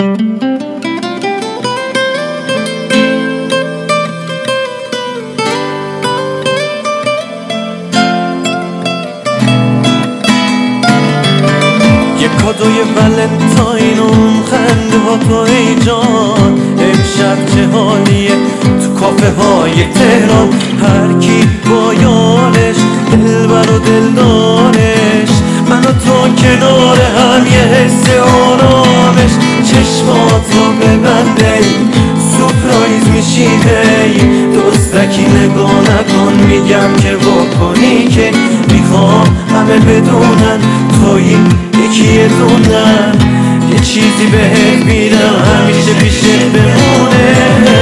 یه کادوی ولنتاین و اون خنده ها تو ای جان، امشب چه حالیه تو کافه های تهران، هر کی با یارش دلبر و دلدارش، من و تو کنار هم یه حس آرامش، چشماتو ببنده سپرایز میشی هی، دزدکی نگاه نکن میگم که واکنی که میخوام همه بدونن تویی یکی دونن، یه چیزی بهت میدم همیشه پیشت بمونه.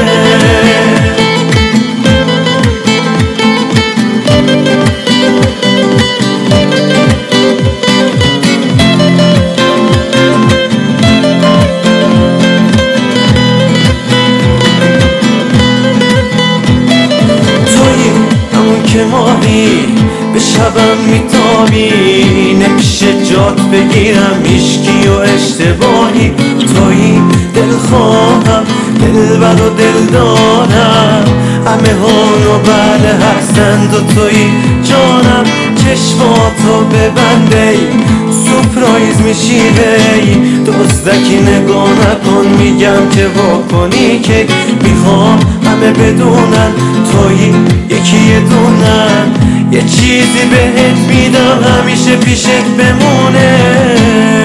تویی همون که ماهی به شبم میتابی، نمیشه جات بگیرم هیشکی و اشتباهی، تویی دلخواهم دلبر و دلدارم، همه هانو بله هستند و تویی جانم، چشماتو ببنده سپرایز میشی هی، دزدکی نگاه نکن میگم که واکنی که میخوام همه بدونن تویی یکی دونن، یه چیزی بهت میدم همیشه پیشت بمونه.